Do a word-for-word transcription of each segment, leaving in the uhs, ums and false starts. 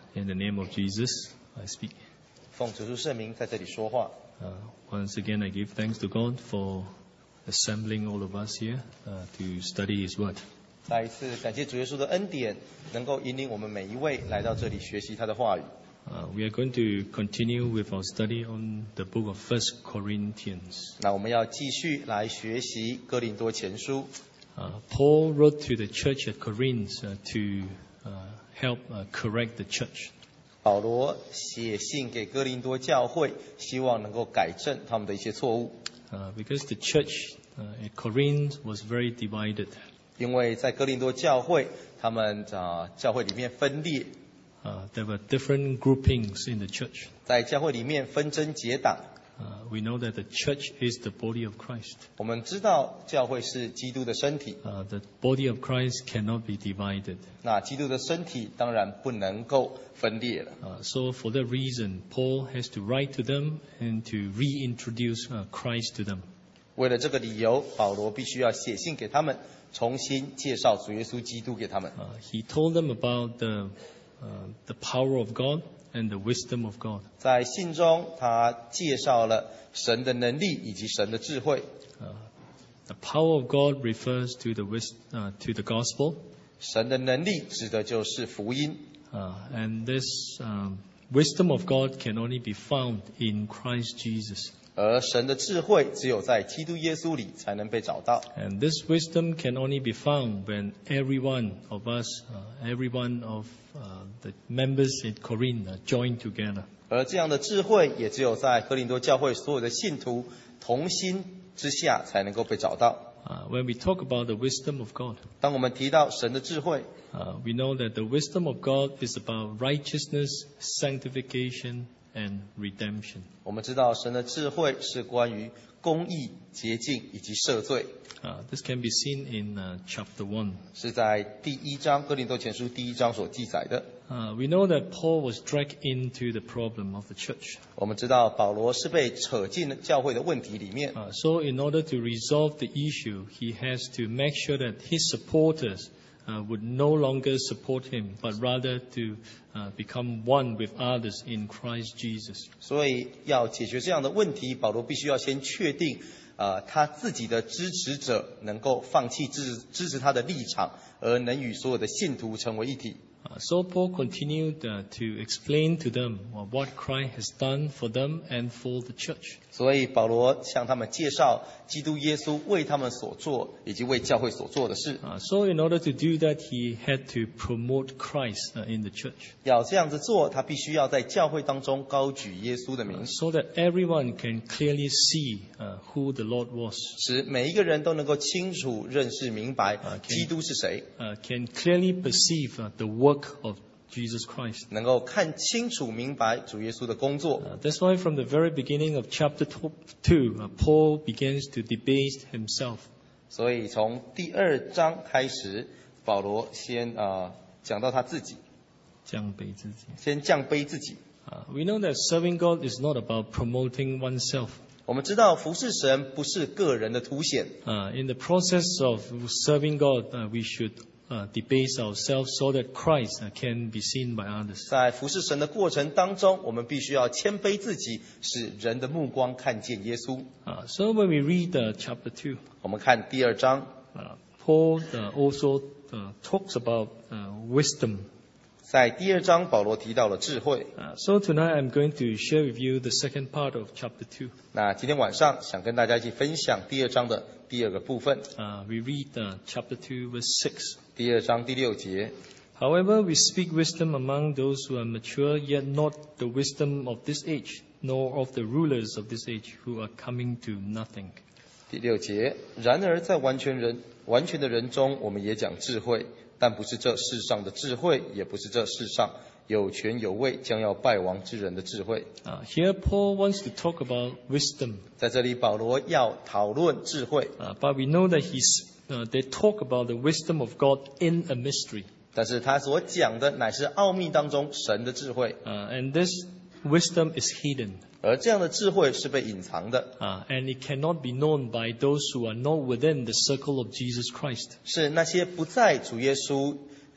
In the name of Jesus, I speak. 奉主耶稣圣名在这里说话。 Uh, once again, I give thanks to God for assembling all of us here uh, to study His Word. 再一次感谢主耶稣的恩典，能够引领我们每一位来到这里学习他的话语。 Uh, we are going to continue with our study on the book of First Corinthians. 那我们要继续来学习哥林多前书。 Uh, Paul wrote to the church at Corinth uh, to uh, help uh, correct the church. 保罗写信给哥林多教会，希望能够改正他们的一些错误。 Uh, because the church uh, at Corinth was very divided. 因为在哥林多教会，他们啊教会里面分裂， Uh, there were different groupings in the church. 在教会里面纷争结党。 Uh, we know that the church is the body of Christ. 我们知道教会是基督的身体， Uh, the body of Christ cannot be divided. 那基督的身体当然不能够分裂了。 Uh, so for that reason, Paul has to write to them and to reintroduce uh, Christ to them. 为了这个理由，保罗必须要写信给他们，重新介绍主耶稣基督给他们。 Uh, he told them about the, uh, the power of God and the wisdom of God. 在信中，他介绍了神的能力以及神的智慧。 Uh, the power of God refers to the, wis- uh, to the gospel. 神的能力指的就是福音， Uh, and this um, wisdom of God can only be found in Christ Jesus. 而神的智慧只有在基督耶稣里才能被找到。 And this wisdom can only be found when every one of us, uh, every one of uh, the members in Corinth uh, join together. 而这样的智慧，也只有在哥林多教会所有的信徒同心之下才能够被找到。 Uh, when we talk about the wisdom of God, 当我们提到神的智慧， uh, we know that the wisdom of God is about righteousness, sanctification, and redemption. 我们知道神的智慧是关于公义、洁净以及赦罪， Uh, this can be seen in uh, chapter one. 是在第一章哥林多前书第一章所记载的。 Uh, we know that Paul was dragged into the problem of the church. 我们知道保罗是被扯进教会的问题里面， Uh, so in order to resolve the issue, he has to make sure that his supporters uh, would no longer support him, but rather to uh, become one with others in Christ Jesus. 所以要解决这样的问题，保罗必须要先确定，呃，他自己的支持者能够放弃支持支持他的立场，而能与所有的信徒成为一体。 Uh, so Paul continued uh, to explain to them uh, what Christ has done for them and for the church. 所以保罗向他们介绍基督耶稣为他们所做，以及为教会所做的事。 Uh, so in order to do that, he had to promote Christ uh, in the church, 要这样子做，他必须要在教会当中高举耶稣的名， so that everyone can clearly see uh, who the Lord was, 使每一个人都能够清楚认识明白基督是谁， uh, can clearly perceive uh, the work of Jesus Christ. 能够看清楚明白主耶稣的工作。 Uh, that's why from the very beginning of chapter two, uh, Paul begins to debase himself. 所以从第二章开始，保罗先啊、呃、讲到他自己， 降卑自己。 先降卑自己。 Uh, we know that serving God is not about promoting oneself. 我们知道服侍神不是个人的凸显， Uh, in the process of serving God, uh, we should uh, debase ourselves so that Christ uh, can be seen by others. 在服侍神的过程当中，我们必须要谦卑自己，使人的目光看见耶稣。 Uh, so when we read uh, chapter two, 我们看第二章， uh, Paul uh, also uh, talks about uh, wisdom. 在第二章保罗提到了智慧。 Uh, so tonight I'm going to share with you the second part of chapter two. 那今天晚上想跟大家一起分享第二章的第二个部分， Uh, we read uh, chapter two, verse six. 第二章第六节。 However, we speak wisdom among those who are mature, yet not the wisdom of this age, nor of the rulers of this age who are coming to nothing. 第六节，然而在完全人完全的人中，我们也讲智慧，但不是这世上的智慧，也不是这世上有权有位将要败亡之人的智慧。 Uh, here Paul wants to talk about wisdom, 在这里，保罗要讨论智慧， uh, but we know that he's, uh, they talk about the wisdom of God in a mystery. 但是他所讲的乃是奥秘当中神的智慧， Uh, and this wisdom is hidden. 而这样的智慧是被隐藏的， Uh, and it cannot be known by those who are not within the circle of Jesus Christ. 是那些不在主耶稣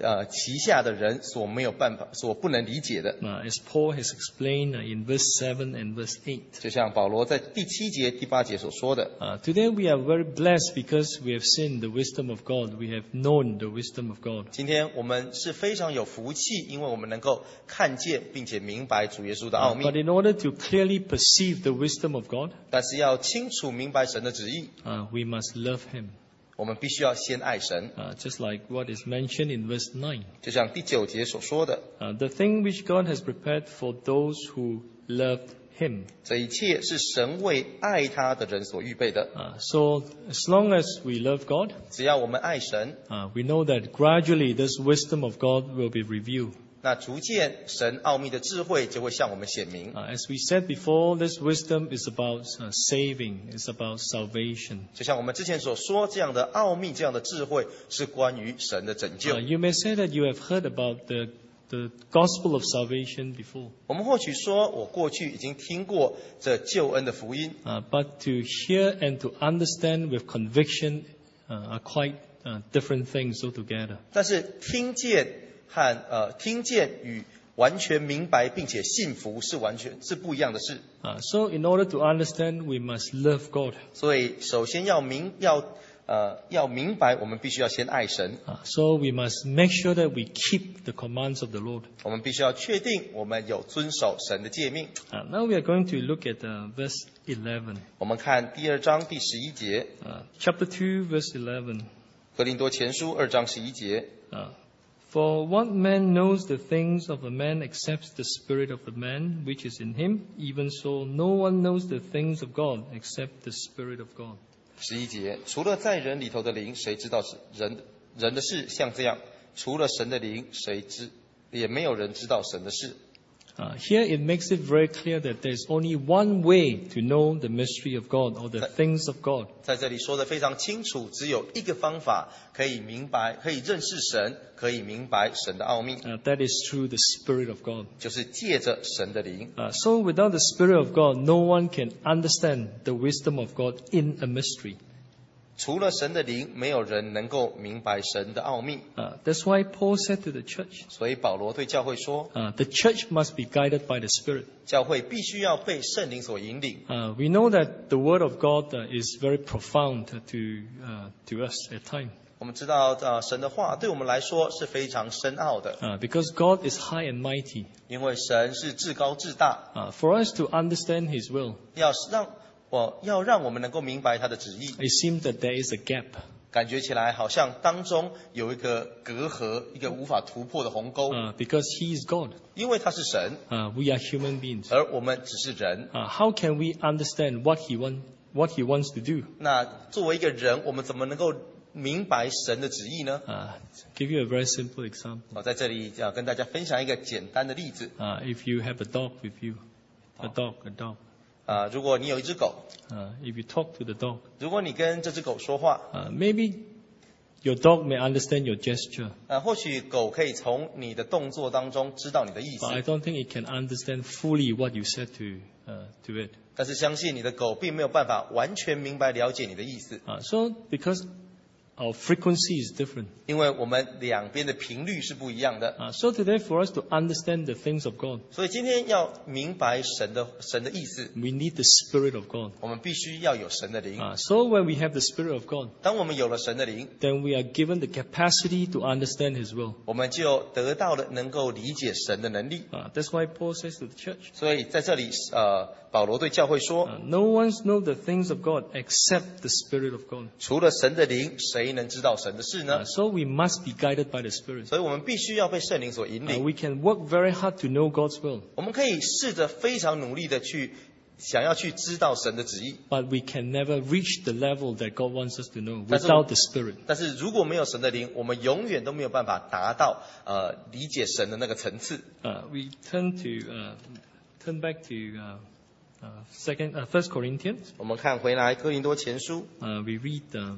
呃旗下的人所没有办法、所不能理解的。 Uh, as Paul has explained uh, in verse seven and verse eight. 就像保罗在第七节、第八节所说的， Uh, today we are very blessed because we have seen the wisdom of God. We have known the wisdom of God. 今天我们是非常有福气，因为我们能够看见并且明白主耶稣的奥 Uh, 秘。 but in order to clearly perceive the wisdom of God, 但是要清楚明白神的旨意， uh, we must love Him. 我们必须要先爱神。 Uh, just like what is mentioned in verse nine. 就像第九节所说的， Uh, the thing which God has prepared for those who love Him. 这一切是神为爱他的人所预备的。 Uh, so as long as we love God, 只要我们爱神， uh, we know that gradually this wisdom of God will be revealed. 那逐渐神奥秘的智慧就会向我们显明。 Uh, as we said before, this wisdom is about uh, saving, it's about salvation. 就像我们之前所说，这样的奥秘、这样的智慧是关于神的拯救。 Uh, you may say that you have heard about the, the gospel of salvation before. 我们或许说，我过去已经听过这救恩的福音， Uh, but to hear and to understand with conviction uh, are quite uh, different things altogether. 但是听见和呃听见与完全明白并且信服是完全是不一样的事。 Uh, so in order to understand, we must love God. 所以首先要明要呃要明白，我们必须要先爱神。 Uh, so we must make sure that we keep the commands of the Lord. 我们必须要确定我们有遵守神的诫命。 Uh, now we are going to look at uh, verse eleven. 我们看第二章第十一节， Uh, chapter two, verse eleven. 格林多前书二章十一节。 Uh, For what man knows the things of a man except the spirit of a man which is in him? Even so, no one knows the things of God except the spirit of God. 十一节，除了在人里头的灵，谁知道是人人的事？像这样，除了神的灵，谁知也没有人知道神的事。 Uh, here it makes it very clear that there is only one way to know the mystery of God or the things of God. 在这里说得非常清楚，只有一个方法可以明白，可以认识神，可以明白神的奥秘， Uh, that is through the Spirit of God. 就是借着神的灵。 Uh, so without the Spirit of God, no one can understand the wisdom of God in a mystery. 除了神的灵，没有人能够明白神的奥秘。 Uh, that's why Paul said to the church, 所以保罗对教会说， uh, the church must be guided by the Spirit. 教会必须要被圣灵所引领。 Uh, we know that the Word of God uh, is very profound to, uh, to us at times. 我们知道，呃，神的话对我们来说是非常深奥的， Uh, because God is high and mighty. 因为神是至高至大， Uh, for us to understand His will, 要让我要让我们能够明白他的旨意。 it seems that there is a gap. 感觉起来好像当中有一个隔阂，一个无法突破的鸿沟， Uh, because He is God. 因为他是神， Uh, we are human beings. 而我们只是人。 Uh, how can we understand what He want, what He wants to do? 那作为一个人，我们怎么能够明白神的旨意呢？ Uh, give you a very simple example. 我在这里要跟大家分享一个简单的例子。 Uh, if you have a dog with you, a dog, a dog. 啊、如果你有一只狗， Uh, if you talk to the dog, 如果你跟这只狗说话， uh, maybe your dog may understand your gesture, 啊、或许狗可以从你的动作当中知道你的意思 but，I don't think it can understand fully what you said to uh, to it. 但是相信你的狗并没有办法完全明白了解你的意思， Uh, so because our frequency is different. 因为我们两边的频率是不一样的。 Uh, so today, for us to understand the things of God, 所以今天要明白神的神的意思， we need the Spirit of God. 我们必须要有神的灵。 Uh, so when we have the Spirit of God, 当我们有了神的灵， then we are given the capacity to understand His will. 我们就得到了能够理解神的能力。 Uh, that's why Paul says to the church, 所以在这里，呃，保罗对教会说， uh, no one knows the things of God except the Spirit of God. 除了神的灵，谁能知道神的事 Uh, 呢？ so we must be guided by the Spirit. 所以我们必须要被圣灵所引 Uh, 领。 we can work very hard to know God's will, 我们可以试着非常努力的去想要去知道神的旨意， but we can never reach the level that God wants us to know That's without the Spirit. 但是如果没有神的灵，我们永远都没有办法达到呃理解神的那个层次。 Uh, we turn to uh, turn back to uh, uh, second uh, First Corinthians. 我们看回来哥林多前书， Uh, we read uh,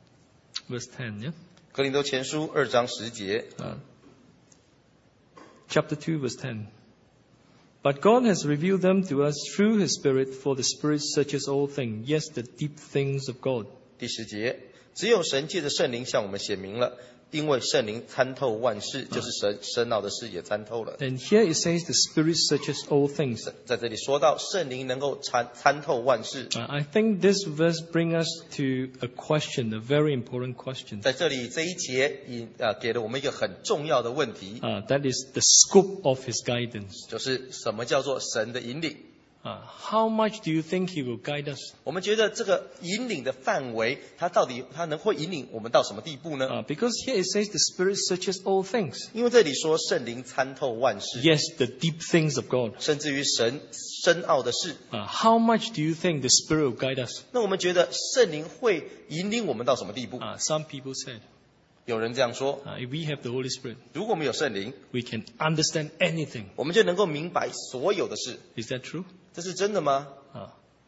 verse ten. Yeah, 哥林多前书二章十节， uh, chapter two, verse ten. But God has revealed them to us through His Spirit, for the Spirit searches all things, yes, the deep things of God. 第十节，只有神借着圣灵向我们显明了， 因为圣灵参透万事，就是神深奥的事也参透了。 And here it says the Spirit searches all things. 在这里说到圣灵能够参参透万事， Uh, I think this verse brings us to a question, a very important question. 在这里这一节引呃给了我们一个很重要的问题， Uh, that is the scope of His guidance. 就是什么叫做神的引领？ Uh, how much do you think He will guide us? 我们觉得这个引领的范围，它到底它能会引领我们到什么地步呢？ Uh, because here it says the Spirit searches all things. 因为这里说圣灵参透万事， Yes, the deep things of God. 甚至于神深奥的事。 Uh, how much do you think the Spirit will guide us? 那我们觉得圣灵会引领我们到什么地步？ Uh, some people said, 有人这样说， uh, if we have the Holy Spirit, 如果我们有圣灵， we can understand anything. 我们就能够明白所有的事。 Is that true? 这是真的吗？ Uh,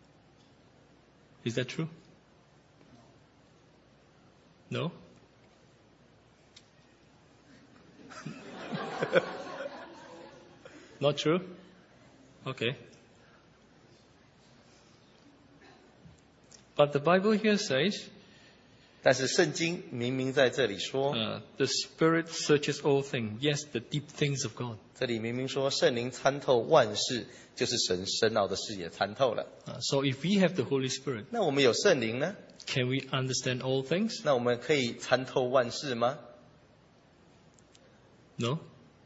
is that true? No? Not true? Okay. But the Bible here says, 但是圣经明明在这里说， uh, the Spirit searches all things. Yes, the deep things of God. 这里明明说圣灵参透万事，就是神深奥的事也参透了。 Uh, so if we have the Holy Spirit, 那我们有圣灵呢？ can we understand all things? 那我们可以参透万事吗？ No?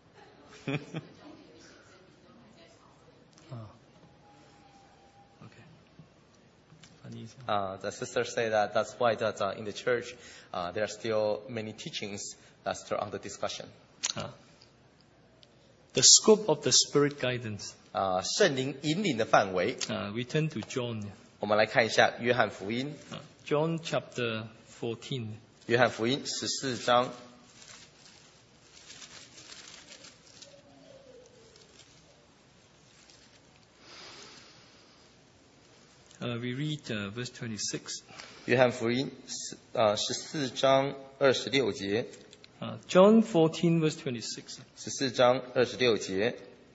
Ah. Okay. Funny. Uh, the sisters say that that's why that uh, in the church uh, there are still many teachings that's still under discussion. Ah. The scope of the Spirit guidance. 啊、圣灵引领的范围， Uh, we turn to John. 我们来看一下约翰福音， Uh, John chapter fourteen. 约翰福音十四章 Uh, we read uh, verse twenty-six. 约翰福音十呃十四章二十六节， Uh, John fourteen, verse twenty-six. 十四章二十六节，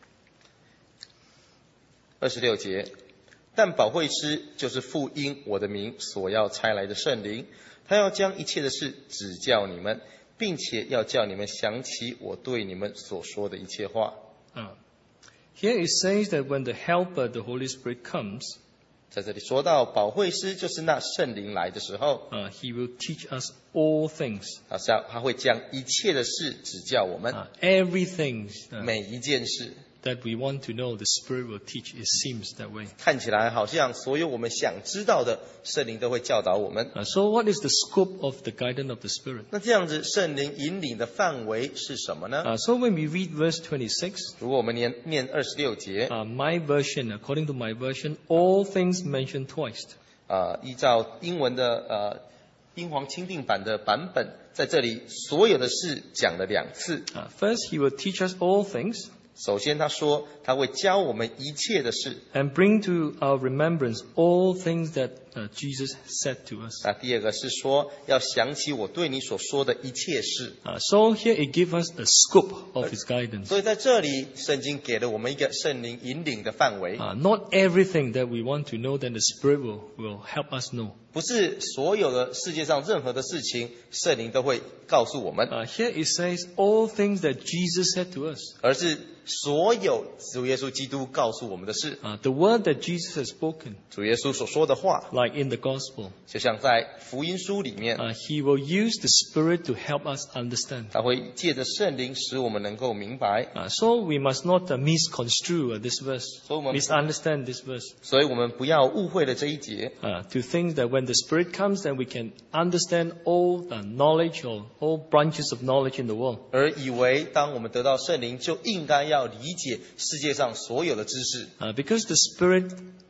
二十六节。但保惠师就是父因我的名所要差来的圣灵，他要将一切的事指教你们，并且要叫你们想起我对你们所说的一切话。 Uh, here it says that when the Helper, the Holy Spirit, comes, 在这里说到保惠师就是那圣灵来的时候， uh, He will teach us all things. 他是要他会将一切的事指教我们， Uh, everything uh, 每一件事 that we want to know, the Spirit will teach. It seems that way. 看起来好像所有我们想知道的，圣灵都会教导我们。 Uh, so what is the scope of the guidance of the Spirit? 那这样子，圣灵引领的范围是什么呢？ Uh, so when we read verse twenty-six, 如果我们念念二十六节， uh, my version, according to my version, all things mentioned twice. 啊、依照英文的呃英皇钦定版的版本，在这里所有的事讲了两次。 Uh, first, He will teach us all things 首先，他说他会教我们一切的事。 and bring to our remembrance all things that uh, Jesus said to us. 那第二个是说要想起我对你所说的一切事。 Uh, so here it gives us a scope of His guidance. 所以在这里，圣经给了我们一个圣灵引领的范围， Uh, not everything that we want to know, then the Spirit will, will help us know. 不是所有的世界上任何的事情，圣灵都会告诉我们， Uh, here it says all things that Jesus said to us. 而是所有主耶稣基督告诉我们的事， Uh, the word that Jesus has spoken, 主耶稣所说的话， like in the Gospel, 就像在福音书里面， uh, He will use the Spirit to help us understand. 他会借着圣灵使我们能够明白， Uh, so we must not uh, misconstrue uh, this verse, 所以我们 misunderstand this verse, 所以我们不要误会了这一节， uh, to think that when the Spirit comes, then we can understand all the knowledge or all branches of knowledge in the world. 而以为当我们得到圣灵，就应该要理解世界上所有的知识， Uh, because the Spirit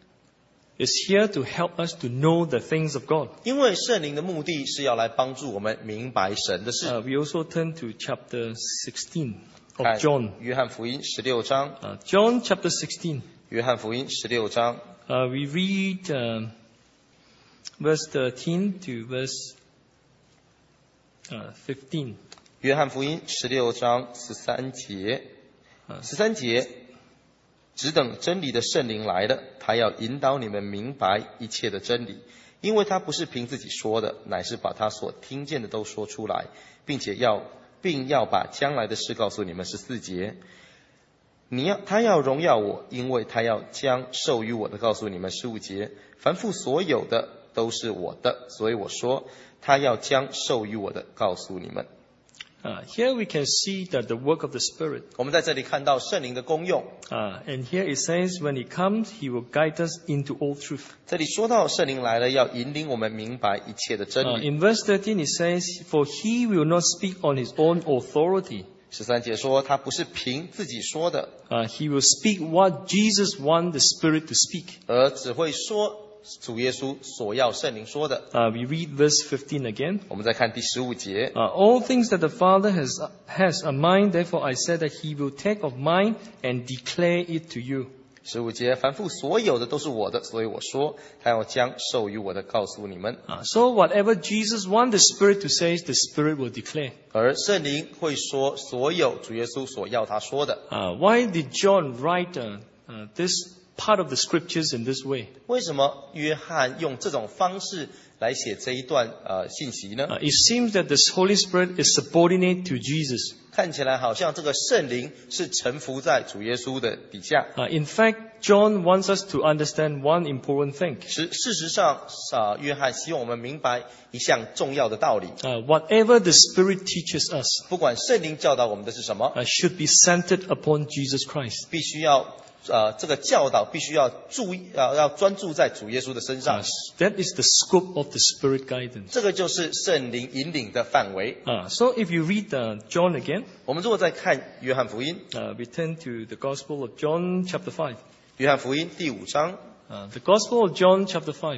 is here to help us to know the things of God. 因为圣灵的目的是要来帮助我们明白神的事。 Uh, we also turn to chapter sixteen of 看 John. 约翰福音十六章， Uh, John chapter sixteen. 约翰福音十六章， Uh, we read um, verse thirteen to verse uh, fifteen. 约翰福音十六章十三节， 啊十三节，只等真理的圣灵来了，他要引导你们明白一切的真理， 因为他不是凭自己说的，乃是把他所听见的都说出来，并且要并要把将来的事告诉你们。十四节，你要他要荣耀我，因为他要将授予我的告诉你们。十五节，凡父所有的都是我的，所以我说他要将授予我的告诉你们。 Uh, here we can see that the work of the Spirit. 我们在这里看到圣灵的功用。 Uh, and here it says, when He comes, He will guide us into all truth. 这里说到圣灵来了，要引领我们明白一切的真 Uh, 理。 in verse thirteen it says, for He will not speak on His own authority. 十三节说，他不是凭自己说的， Uh, he will speak what Jesus wants the Spirit to speak. 而只会说主耶稣所要圣灵说的。 Uh, we read verse fifteen again. 我们再看第十五节， Uh, all things that the Father has, has a mind, therefore I said that He will take of mine and declare it to you. 十五节，凡父所有的都是我的，所以我说他要将授予我的告诉你们。 Uh, so whatever Jesus wants the Spirit to say, the Spirit will declare. 而圣灵会说所有主耶稣所要他说的。 Uh, why did John write uh, uh, this part of the scriptures in this way? 为什么约翰用这种方式来写这一段呃信息呢？ Uh, it seems that the Holy Spirit is subordinate to Jesus. 看起来好像这个圣灵是臣服在主耶稣的底下。 Uh, in fact, John wants us to understand one important thing. 是事实上，啊，约翰希望我们明白一项重要的道理： Uh, whatever the Spirit teaches us 不管圣灵教导我们的是什么， uh, should be centered upon Jesus Christ. 必须要呃这个教导必须要注意，要要专注在主耶稣的身 Uh, 上。 that is the scope of the Spirit guidance. 这个就是圣灵引领的范围。 Uh, so if you read uh, John again, 我们如果再看约翰福音， uh, we turn to the Gospel of John chapter five. 约翰福音第五章， Uh, the Gospel of John chapter five.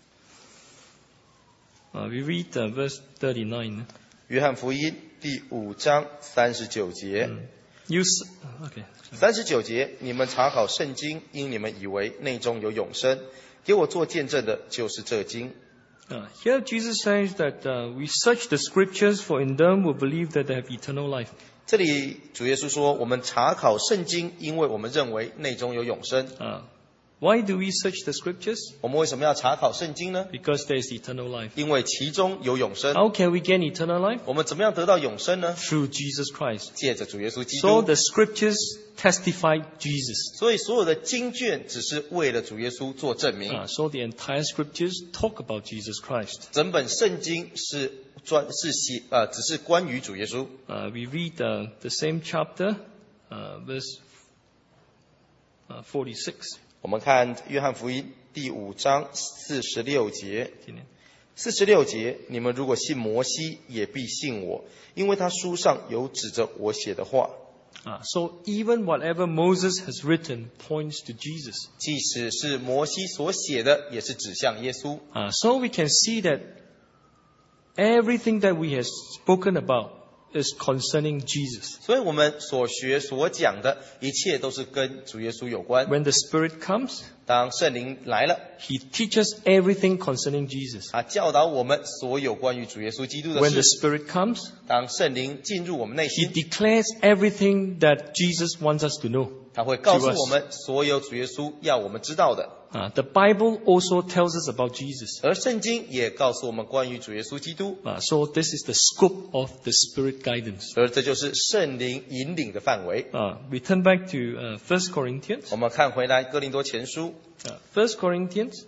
Uh, we read uh, verse thirty-nine. 约翰福音第五章三十九节。 You s- okay. 三十九节，你们查考圣经，因你们以为内中有永生，给我做见证的就是这经。 Uh, here Jesus says that uh, we search the scriptures, for in them we believe that they have eternal life. 这里主耶稣说，我们查考圣经，因为我们认为内中有永生。 Uh, why do we search the scriptures? 我们为什么要查考圣经呢？ Because there is eternal life. 因为其中有永生。 How can we gain eternal life? 我们怎么样得到永生呢？ Through Jesus Christ. 借着主耶稣基 So 督。 the scriptures testify Jesus. 所以所有的经卷只是为了主耶稣做证明。 Uh, so the entire scriptures talk about Jesus Christ. 整本圣经是专是写呃，只是关于主耶稣。 Uh, we read uh, the same chapter, uh, verse uh, forty-six. 我们看约翰福音第五章四十六节。四十六节，你们如果信摩西，也必信我，因为他书上有指着我写的话。 Uh, so even whatever Moses has written points to Jesus. 即使是摩西所写的，也是指向耶稣。 Uh, so we can see that everything that we have spoken about is concerning Jesus. 所以我们所学所讲的一切都是跟主耶稣有关。 When the Spirit comes, 当圣灵来了， He teaches everything concerning Jesus. 他教导我们所有关于主耶稣基督的 When the 事。 Spirit comes, 当圣灵进入我们内 He 心， declares everything that Jesus wants us to know. 他会告诉我们所有主耶稣要我们知道的。 Uh, the Bible also tells us about Jesus. 而圣经也告诉我们关于主耶稣基督， Uh, so this is the scope of the Spirit guidance. 而这就是圣灵引领的范围。 Uh, we turn back to uh, First Corinthians. 我们看回来哥林多前书， Uh, First Corinthians.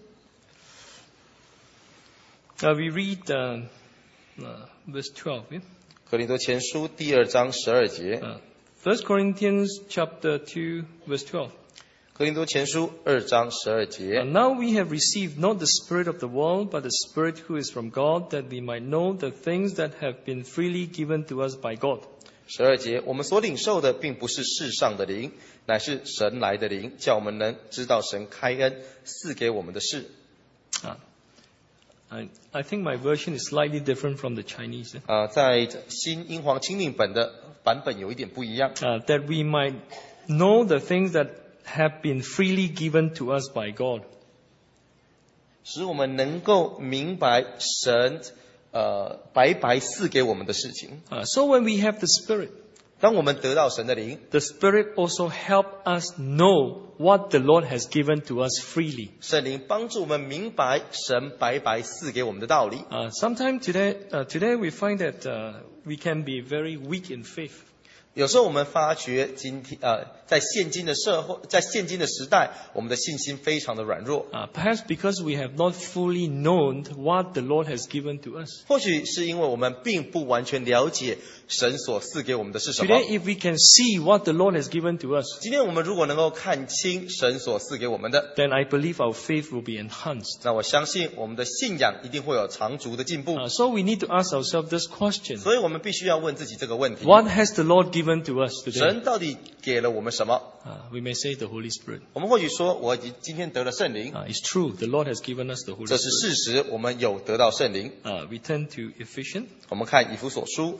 Uh, we read uh, uh, verse twelve. Yeah? 哥林多前书第二章十二节， Uh, First Corinthians chapter two, verse twelve. 哥林多前书二章十二节 And，now we have received not the spirit of the world, but the Spirit who is from God, that we might know the things that have been freely given to us by God. 十二节，我们所领受的并不是世上的灵，乃是神来的灵，叫我们能知道神开恩赐给我们的事。 Uh, I, I think my version is slightly different from the Chinese. eh? 啊、在新英皇钦定本的版本有一点不一样， Uh, that we might know the things that have been freely given to us by God. 使我们能够明白神呃白白赐给我们的事情。 Uh, so when we have the Spirit, 当我们得到神的灵， the Spirit also help us know what the Lord has given to us freely. 圣灵帮助我们明白神白白赐给我们的道理。 Uh, Sometimes today, uh, today we find that uh, we can be very weak in faith. 有时候我们发觉今天呃，在现今的社会，在现今的时代，我们的信心非常的软弱。 Uh, perhaps because we have not fully known what the Lord has given to us. 或许是因为我们并不完全了解神所赐给我们的是什么。 Today, if we can see what the Lord has given to us, 今天我们如果能够看清神所赐给我们的， then I believe our faith will be enhanced. 那我相信我们的信仰一定会有长足的进步。 Uh, so we need to ask ourselves this question. 所以我们必须要问自己这个问题： What has the Lord given to us today? 神到底给了我们什么？ Uh, we may say the Holy Spirit. 我们或许说，我已经今天得了圣灵， Uh, it's true, the Lord has given us the Holy 这是 Spirit. 事实，我们有得到圣灵。 Uh, we turn to Ephesians. 我们看以弗所书，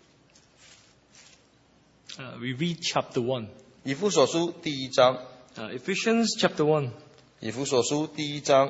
Uh, we read chapter one. 以弗所书第一章， Uh, Ephesians chapter one. 以弗所书第一章，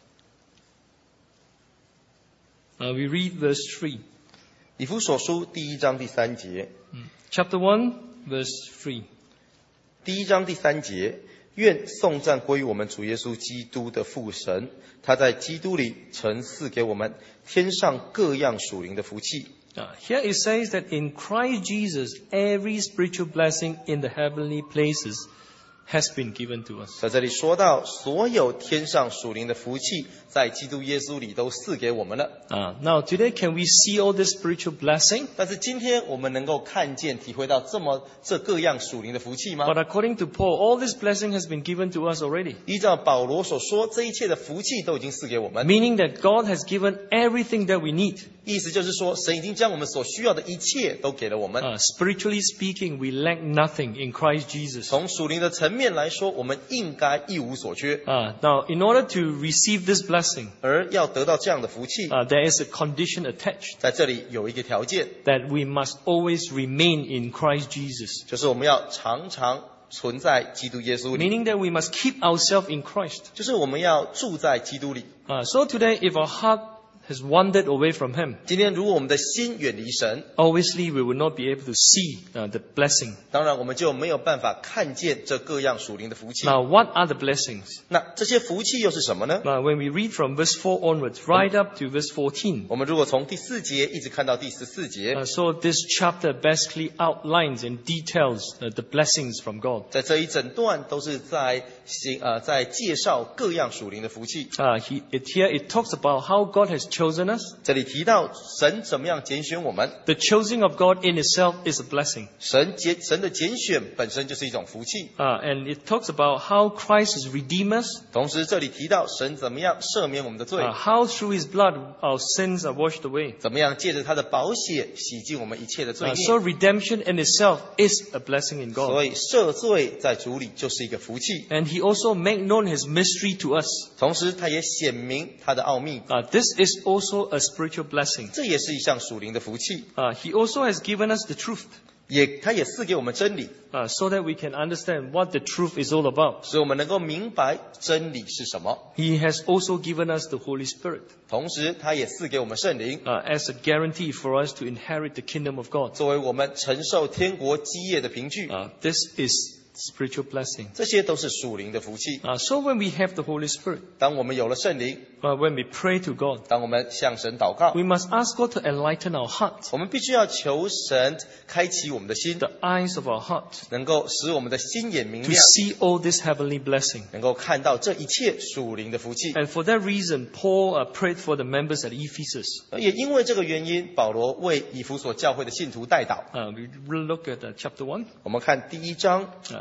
Uh, we read verse three. 以弗所书第一章第三节， Chapter one, verse three. 第一章第三节，愿颂赞归于我们主耶稣基督的父神，他在基督里曾赐给我们天上各样属灵的福气。 Uh, here it says that in Christ Jesus, every spiritual blessing in the heavenly places has been given to us. 在这里说到，所有天上属灵的福气，在基督耶稣里都赐给我们了。 Uh, now, today, can we see all this spiritual blessing? 但是今天我们能够看见、体会到这么这各样属灵的福气吗？ But according to Paul, all this blessing has been given to us already. 依照保罗所说，这一切的福气都已经赐给我们。 Meaning that God has given everything that we need. 意思就是说，神已经将我们所需要的一切都给了我们。 Uh, spiritually speaking, we lack nothing in Christ Jesus. 从属灵的层面来说，我们应该一无所缺。 Uh, now, in order to receive this blessing, 而要得到这样的福气， uh, there is a condition attached 在这里有一个条件， that we must always remain in Christ Jesus. 就是我们要常常存在基督耶稣里， Meaning that we must keep ourselves in Christ. 就是我们要住在基督里。 Uh, so today, if our heart has wandered away from Him, 今天如果我们的心远离神， obviously we will not be able to see uh, the blessing. 当然我们就没有办法看见这各样属灵的福气。 Now, what are the blessings? 那这些福气又是什么呢？ Now, when we read from verse four onwards, right up to verse fourteen, 我们如果从第四节一直看到第十四节， uh, so this chapter basically outlines and details uh, the blessings from God. 在这一整段都是在行呃在介绍各样属灵的福气。 Uh, he, it, here it talks about how God has chosen us. 这里提到神怎么样拣选我们， The choosing of God in itself is a blessing. 神拣神的拣选本身就是一种福气。 Uh, and it talks about how Christ has redeemed us, 同时这里提到神怎么样赦免我们的罪， uh, how through His blood our sins are washed away. 怎么样借着他的宝血洗净我们一切的罪 Uh, 孽。 so redemption in itself is a blessing in 所 God. 以赦罪在主里就是一个福气。 And He also made known His mystery to us. 同时他也显明他的奥秘， Uh, this is also a spiritual blessing. 这也是一项属灵的福气。 Uh, he also has given us the truth, 也他也赐给我们真理， uh, so that we can understand what the truth is all about. 使我们能够明白真理是什么。 He has also given us the Holy Spirit, 同时他也赐给我们圣灵， uh, as a guarantee for us to inherit the kingdom of God. 作为我们承受天国基业的凭据。 Uh, this is spiritual blessing. 这些都是属灵的福气。 Uh, so when we have the Holy Spirit, 当我们有了圣灵， uh, when we pray to God, 当我们向神祷告， we must ask God to enlighten our heart, 我们必须要求神开启我们的心， the eyes of our heart, 能够使我们的心眼明 to 亮， see all this heavenly blessing. 能够看到这一切属灵的福气。 And for that reason, Paul uh, prayed for the members at Ephesus. 也因为这个原因，保罗为以弗所教会的信徒代祷。 Uh, we will look at uh, chapter one. 我们看第一章， Uh,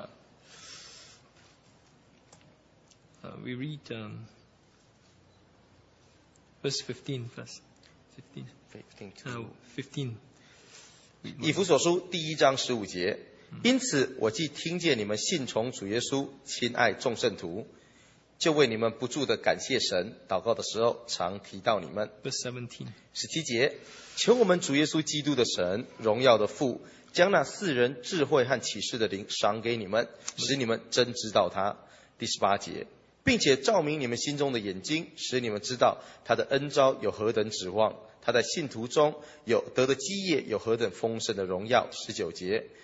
uh, we read um, verse fifteen first. fifteen. Uh, fifteen. 以弗所书第一章十五节，因此我既听见你们信从主耶稣，亲爱众圣徒，就为你们不住的感谢神，祷告的时候常提到你们。 Verse seventeen. 十七节，求我们主耶稣基督的神，荣耀的父，将那四人智慧和启示的灵赏给你们，使你们真知道他。第十八节，并且照明你们心中的眼睛，使你们知道他的恩召有何等指望，他在信徒中有得的基业有何等丰盛的荣耀。十九节，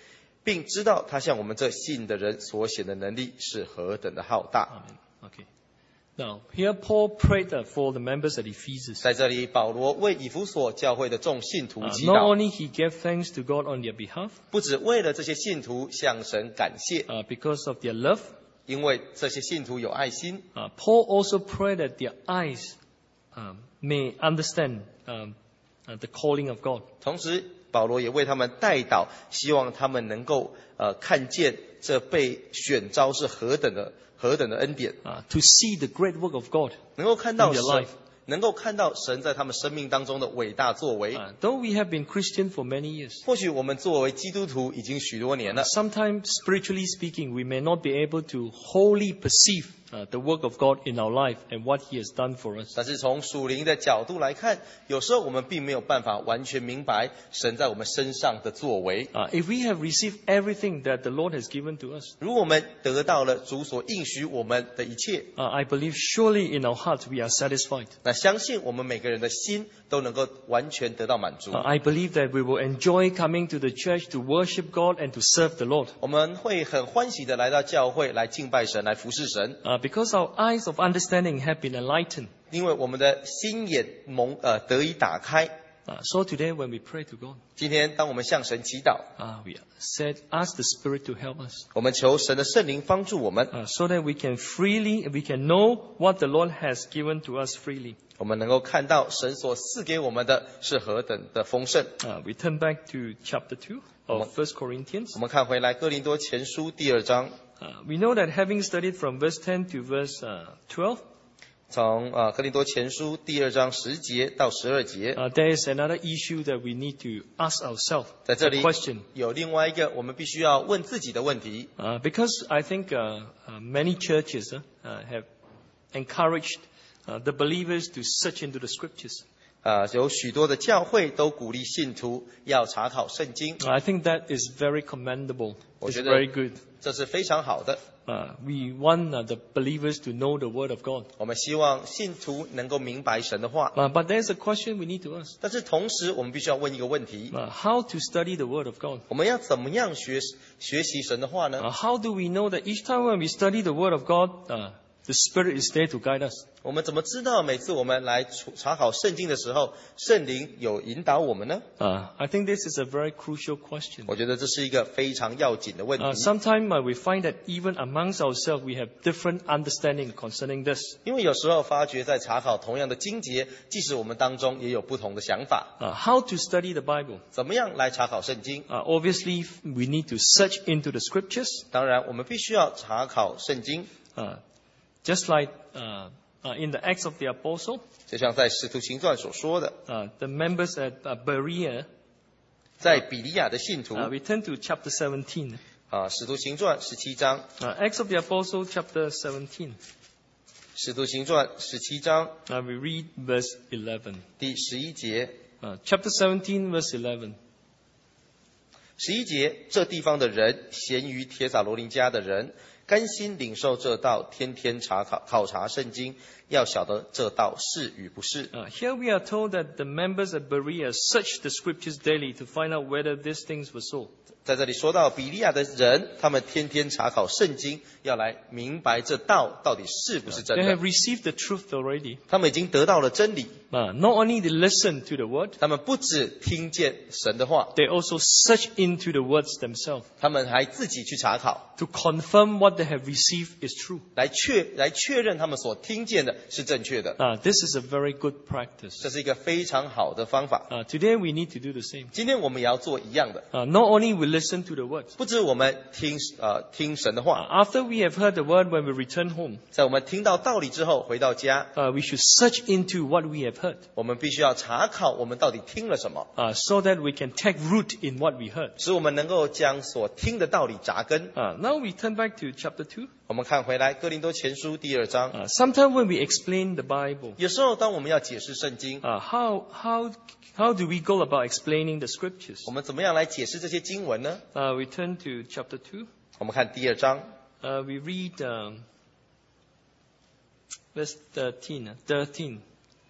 并知道他向我们这信的人所显的能力是何等的浩大。 Amen. Okay. Now, here Paul prayed uh, for the members at Ephesus. 在这里，保罗为以弗所教会的众信徒 Uh, 祈 not 祷， only he gave thanks to God on their behalf, 不只为了这些信徒向神感谢， uh, because of their love, 因为这些信徒有爱心， uh, Paul also prayed that their eyes um, may understand um, uh, the calling of God. 同时保罗也为他们代祷，希望他们能够呃看见这被选召是何等的何等的恩典， Uh, to see the great work of God 能够看到 in 神 their life. 能够看到神在他们生命当中的伟大作为。 Uh, though we have been Christian for many years, 或许我们作为基督徒已经许多年了， sometimes spiritually speaking, we may not be able to wholly perceive uh, the work of God in our life and what He has done for us. 但是从属灵的角度来看，有时候我们并没有办法完全明白神在我们身上的作为。 Uh, if we have received everything that the Lord has given to us, 如果我们得到了主所应许我们的一切， uh, I believe surely in our hearts we are satisfied. 那相信我们每个人的心都能够完全得到满足。 Uh, I believe that we will enjoy coming to the church to worship God and to serve the Lord. 我们会很欢喜的来到教会来敬拜神，来服侍神， Uh, because our eyes of understanding have been enlightened. 因为我们的心眼蒙呃得以打开。 Uh, so today when we pray to God, 今天当我们向神祈祷， uh, we said, ask the Spirit to help us. 我们求神的圣灵帮助我们， Uh, so that we can freely, we can know what the Lord has given to us freely. 我们能够看到神所赐给我们的是何等的丰盛。 Uh, we turn back to chapter two of First Corinthians. 我们看回来哥林多前书第二章， Uh, we know that having studied from verse ten to verse uh, twelve, 从呃哥林多前书第二章十节到十二节， uh, there is another issue that we need to ask ourselves 在这 a 里 question. 有另外一个我们必须要问自己的问题。 Uh, because I think uh, uh, many churches uh, uh, have encouraged uh, the believers to search into the scriptures. 啊、有许多的教会都鼓励信徒要查考圣经， I think that is very commendable. 我 It's 觉得 very good. 这是非常好的。 Uh, we want uh, the believers to know the word of God. 我们希望信徒能够明白神的话， Uh, but there's a question we need to ask. 但是同时我们必须要问一个问题： Uh, how to study the word of God? 我们要怎么样学学习神的话呢？ Uh, how do we know that each time when we study the word of God, uh, the Spirit is there to guide us? 我们怎么知道每次我们来查考圣经的时候，圣灵有引导我们呢？ Uh, I think this is a very crucial question. 我觉得这是一个非常要紧的问题 Uh, Sometimes uh, we find that even amongst ourselves we have different understanding concerning this. 因为有时候发觉在查考同样的经节，即使我们当中也有不同的想法。 Uh, how to study the Bible? 怎么样来查考圣经？ Uh, obviously, we need to search into the scriptures, 当然，我们必须要查考圣经， uh, just like uh, uh, in the Acts of the Apostle, 就像在使徒行传所说的， uh, the members at uh, Berea. 在比利亚的信徒 Uh, we turn to chapter seventeen. 啊，使徒行传十七章， Uh, Acts of the Apostle, chapter seventeen. 使徒行传十七章 Uh, we read verse eleven. 第十一节， Uh, chapter seventeen, verse eleven. 十一节，这地方的人，咸于帖撒罗尼迦的人，甘心领受这道，天天查考考察圣经，要晓得这道是与不是。 Uh, here we are told that the members at Berea searched the scriptures daily to find out whether these things were so. 在这里说到比利亚的人，他们天天查考圣经，要来明白这道到底是不是真 They 的 have。received the truth already. 他们已经得到了真理， Uh, not only they listen to the word, 他们不只听见神的话， they also search into the words themselves 他们还自己去查考， to confirm what they have received is true. 来确来确认他们所听见的是正确的。 Uh, this is a very good practice. 这是一个非常好的方法。 Uh, today we need to do the same. 今天我们也要做一样的， Uh, not only we listen to the words, 不止我们听呃听神的 uh, 话， after we have heard the word when we return home, 在我们听到道理之后回到家， uh, we should search into what we have heard, 我们必须要查考我们到底听了什么， uh, so that we can take root in what we heard. 使我们能够将所听的道理扎根。 Uh, now we turn back to chapter two. 我们看回来哥林多前书第二章， Uh, sometimes when we explain the Bible, 有时候当我们要解释圣经， uh, how, how, how do we go about explaining the scriptures? 我们怎么样来解释这些经文呢？ Uh, we turn to chapter two. 我们看第二章， Uh, we read um, verse thirteen. uh, thirteen.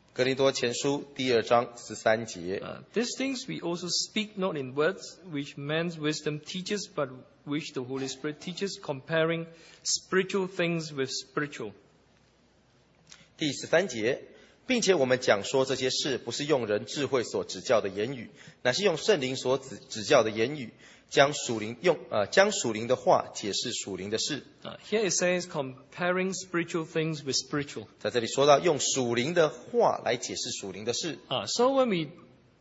哥林多前书第二章十三节， Uh, these things we also speak not in words which man's wisdom teaches, but which the Holy Spirit teaches, comparing spiritual things with spiritual. 第十三节，并且我们讲说这些事，不是用人智慧所指教的言语，乃是用圣灵所指指教的言语，将属灵用呃将属灵的话解释属灵的事。 Uh, here it says comparing spiritual things with spiritual. 在这里说到用属灵的话来解释属灵的事， Uh, so when we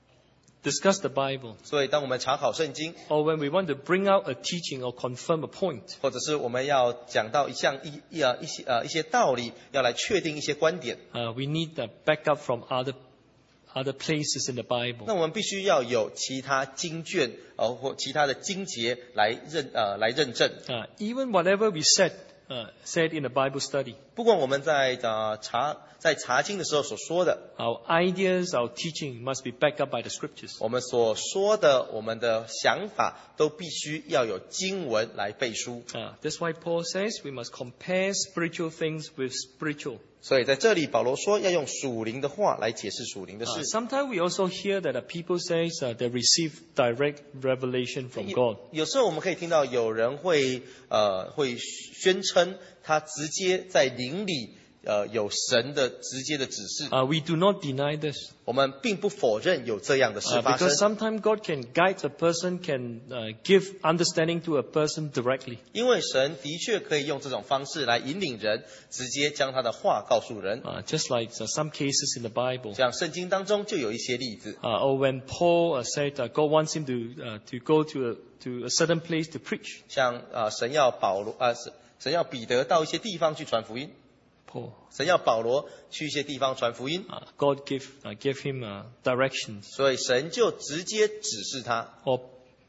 discuss the Bible, 所以当我们查考圣经， or when we want to bring out a teaching or confirm a point, 或者是我们要讲到一项一一啊一些呃一些道理，要来确定一些观点， uh, we need a backup from other other places in the Bible. 那我们必须要有其他经卷呃或其他的经节来认呃来认证。 Uh, even whatever we said uh, said in a Bible study, 不管我们在呃查在查经的时候所说的， our ideas, our teaching must be backed up by the scriptures. 我们所说的，我们的想法都必须要有经文来背书。 Uh, that's why Paul says we must compare spiritual things with spiritual. 所以在这里，保罗说要用属灵的话来解释属灵的 Uh, 事。 sometimes we also hear that uh, people say uh, they receive direct revelation from 有 God. 有时候我们可以听到有人会呃会宣称他直接在灵里呃有神的直接的指示。 Uh, we do not deny this. 我们并不否认有这样的事 Uh, 发生 because，sometimes God can guide a person, can uh, give understanding to a person directly. 因为神的确可以用这种方式来引领人，直接将他的话告诉人。 Uh, just like uh, some cases in the Bible. 像圣经当中就有一些例子， Uh, or when Paul uh, said uh, God wants him to uh, to go to a, to a certain place to preach. 像呃神要保罗啊、呃、神神要彼得到一些地方去传福音， Paul, 神要保罗去一些地方传福音， uh, God give uh, give him uh, directions. 所以神就直接指示他。 Or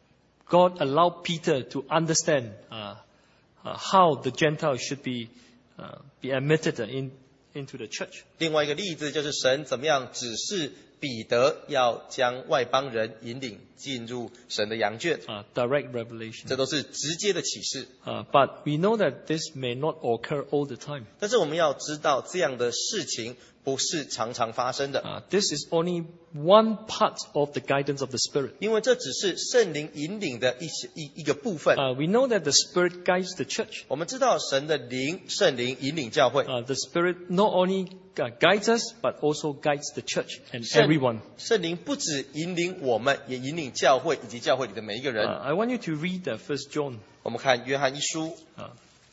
God allowed Peter to understand uh, uh, how the Gentiles should be uh, be admitted in into the church. 另外一个例子就是神怎么样指示彼得要将外邦人引领进入神的羊圈， Uh, direct revelation. 这都是直接的启示。 Uh, but we know that this may not occur all the time. 但是我们要知道，这样的事情不是常常发生的， Uh, this is only one part of the guidance of the Spirit. 因为这只是圣灵引领的一些一一个部分。 Uh, we know that the Spirit guides the church. 我们知道神的灵，圣灵引领教会。 Uh, the Spirit not only uh, guides us, but also guides the church and 圣 everyone. 圣灵不止引领我们，也引领教会以及教会里的每一个 Uh, 人。 I want you to read uh, First John. 我们看约翰一书， Uh,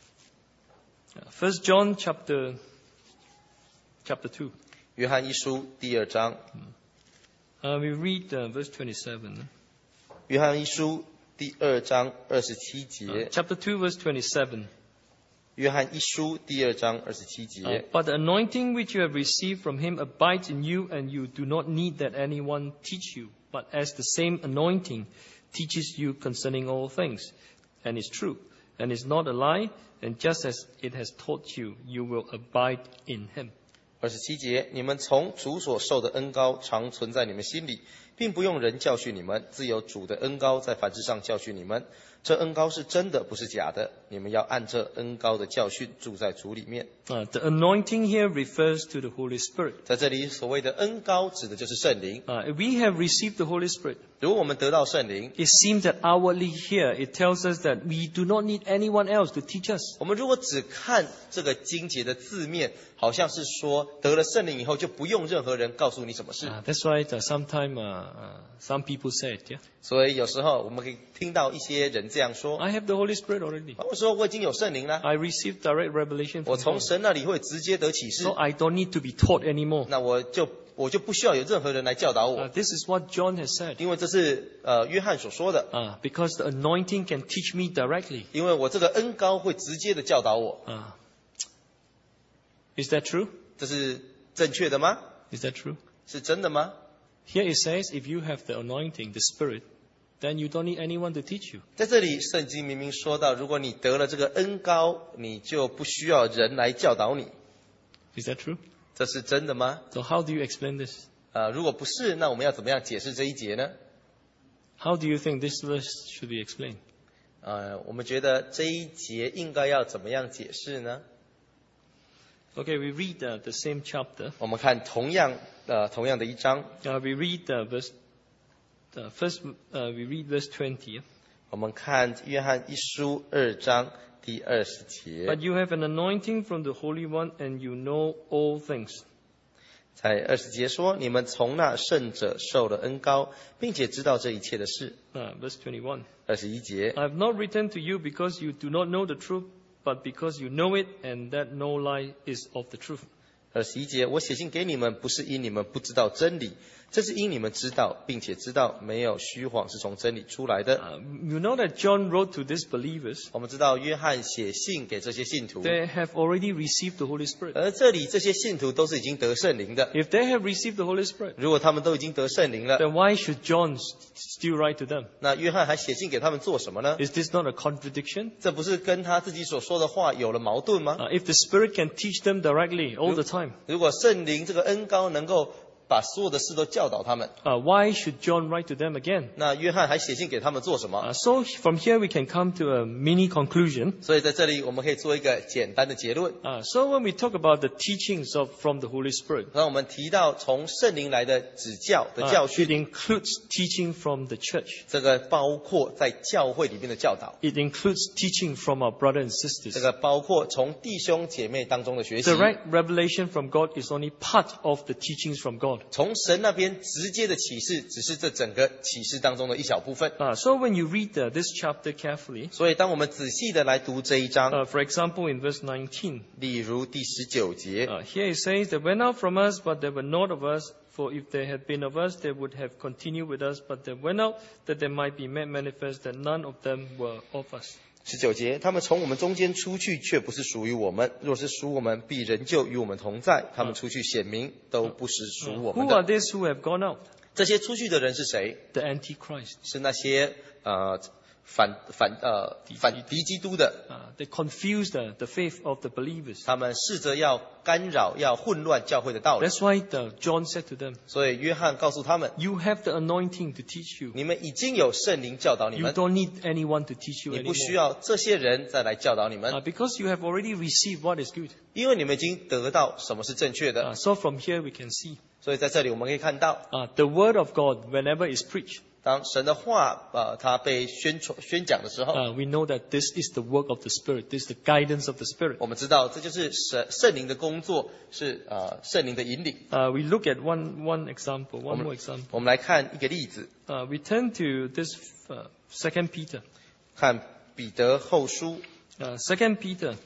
First John chapter chapter two. 约翰一书第二章， Uh, we read uh, verse twenty-seven. 约翰一书第二章二十七 Uh, 节， chapter two, verse twenty-seven. 约翰一书第二章二十七 Uh, 节。 but the anointing which you have received from him abides in you, and you do not need that anyone teach you. But as the same anointing teaches you concerning all things, and is true, and is not a lie, and just as it has taught you, you will abide in him. 二十七节，你们从主所受的恩膏常存在你们心里，并不用人教训你们，自有主的恩膏在凡事上教训你们。这恩膏是真的，不是假的。你们要按这恩膏的教训住在主里面。 Uh, the anointing here refers to the Holy Spirit. 在这里所谓的恩膏指的就是圣灵。 Uh, we have received the Holy Spirit. 如果我们得到圣灵， It seems that outwardly here it tells us that we do not need anyone else to teach us. 我们如果只看这个经节的字面，好像是说得了圣灵以后就不用任何人告诉你什么事。 Uh, that's why uh, sometimes uh, uh, some people say it, yeah? 所以有时候我们可以听到一些人这样说： I have the Holy Spirit already. 我说我已经有圣灵了， I received direct revelation 我 from 从 God. 神那里会直接得启示 So，I don't need to be taught anymore. 那我就我就不需要有任何人来教导 Uh, 我， this is what John has said. 因为这是呃约翰所说的， Uh, because the anointing can teach me directly. 因为我这个恩膏会直接的教导我， Uh, is that true? 这是正确的吗？ Is that true? 是真的吗？ Here it says, if you have the anointing, the Spirit, then you don't need anyone to teach you. 在这里，圣经明明说到，如果你得了这个恩膏，你就不需要人来教导你， Is that true? 这是真的吗？ So how do you explain this? 呃，如果不是，那我们要怎么样解释这一节呢？ How do you think this verse should be explained? 呃，我们觉得这一节应该要怎么样解释呢？ Okay, we read uh, the same chapter. 我们看同样呃同样的一章， Uh, we read uh, verse, uh, first, uh, we read verse twenty. 我们看约翰一书二章第二十节， But you have an anointing from the Holy One, and you know all things. 在二十节说，你们从那圣者受了恩膏，并且知道这一切的事。 Uh, verse twenty-one. 二十一节， I have not written to you because you do not know the truth, but because you know it, and that no lie is of the truth. 二十一节，我写信给你们，不是因你们不知道真理，这是因你们知道，并且知道没有虚谎是从真理出来的。 Uh, you know that John wrote to these believers. 我们知道约翰写信给这些信徒， They have already received the Holy Spirit. 而这里这些信徒都是已经得圣灵的。 If they have received the Holy Spirit, 如果他们都已经得圣灵了， then why should John s- still write to them? 那约翰还写信给他们做什么呢？ Is this not a contradiction? 这不是跟他自己所说的话有了矛盾吗？ Uh, if the Spirit can teach them directly all the time, 如果圣灵这个恩膏能够把所有的事都教导他们， uh, why should John write to them again? 那约翰还写信给他们做什么？ Uh, so from here we can come to a mini conclusion. 所以在这里我们可以做一个简单的结论。 Uh, so when we talk about the teachings of from the Holy Spirit, 当我们提到从圣灵来的指教的 uh, 教 it 训， includes teaching from the church. 这个包括在教会里面的教导， It includes teaching from our brothers and 这 sisters. 个包括从弟兄姐妹当中的学习。 Direct revelation from God is only part of the teachings from God. 从神那边直接的启示，只是这整个启示当中的一小部分。 Uh, so when you read uh, this chapter carefully, 所以，当我们仔细的来读这一章， uh, for example, in verse nineteen, 例如第十九节， uh, here it says, "They went out from us, but they were not of us. For if they had been of us, they would have continued with us. But they went out, that they might be made manifest that none of them were of us." 十九节，他们从我们中间出去，却不是属于我们；若是属我们，必仍旧与我们同在。他们出去显明，都不是属我们 Who are 的。 these who have gone out? 这些出去的人是谁？ The Antichrist. 是那些呃反反呃反敌基督的， Uh, they confused the, the faith of the believers. 他们试着要干扰、要混乱教会的道理。 That's why the, John said to them, 所以约翰告诉他们： "You have the anointing to teach you. 你们已经有圣灵教导你 You 们， don't need anyone to teach you 你不需 anymore. 要这些人再来教导你 Uh, 们， because you have already received what is good." 因为你们已经得到什么是正确的。 Uh, so from here we can see 所以在这里我们可以看到， uh, the word of God, whenever it's preached, 当神的话呃它被宣传宣讲的时候， uh, we know that this is the work of the Spirit. This is the guidance of the Spirit. 我们知道这就是神圣灵的工作，是呃圣灵的引领。 Uh, we look at one, one example, one 我 more 们 example. 我们来看一个例子， Uh, we turn to this uh, Second Peter. 看彼得后书 Uh, Second Peter.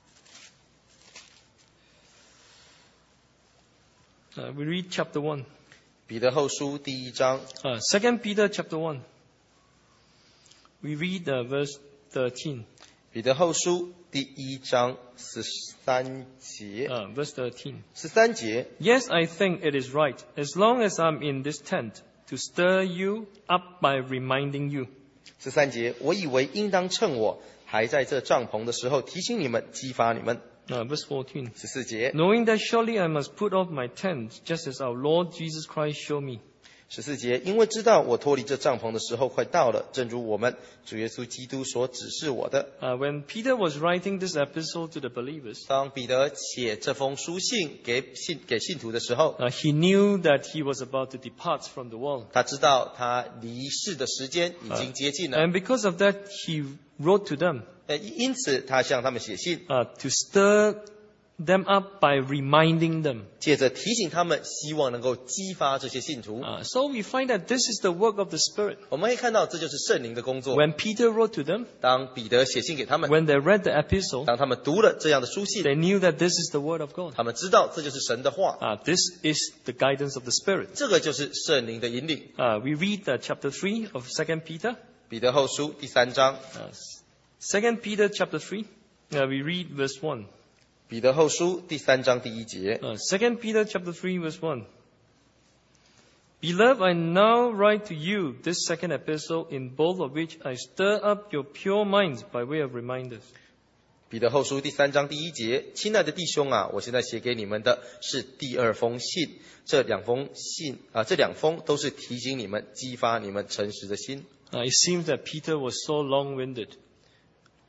Uh, we read chapter one. 彼得后书第一章， Uh, Second Peter chapter one. We read uh, verse thirteen. 彼得后书第一章十三节， Uh, verse thirteen. 十三节， Yes, I think it is right, as long as I'm in this tent, to stir you up by reminding you. 十三节，我以为应当趁我还在这帐篷的时候提醒你们，激发你们。 Uh, verse fourteen. 十四节， Knowing that surely I must put off my tent, just as our Lord Jesus Christ showed me. 十四节，因为知道我脱离这帐篷的时候快到了，正如我们主耶稣基督所指示我的。 Uh, when Peter was writing this epistle to the believers, 当彼得写这封书信给信给信徒的时候， uh, he knew that he was about to depart from the world. 他知道他离世的时间已经接近了， And because of that, he wrote to them 呃，因此他向他们写信， uh, to stir them up by reminding them. 借着提醒他们，希望能够激发这些信徒。 Uh, so we find that this is the work of the Spirit. 我们可以看到，这就是圣灵的工作。 When Peter wrote to them, 当彼得写信给他们， when they read the epistle, 当他们读了这样的书信， they knew that this is the word of God. 他们知道这就是神的话， Uh, this is the guidance of the Spirit. 这个就是圣灵的引领。 Uh, we read uh, chapter three of Second Peter. 彼得后书第三章， Uh, Second Peter chapter three. Uh, we read verse one. 彼得后书第三章第一节， Uh, Second Peter chapter three verse one. Beloved, I now write to you this second epistle, in both of which I stir up your pure minds by way of reminders. 彼得后书第三章第一节，亲爱的弟兄啊，我现在写给你们的是第二封信，这两封信啊，这两封都是提醒你们、激发你们诚实的心。 Uh, it seems that Peter was so long-winded.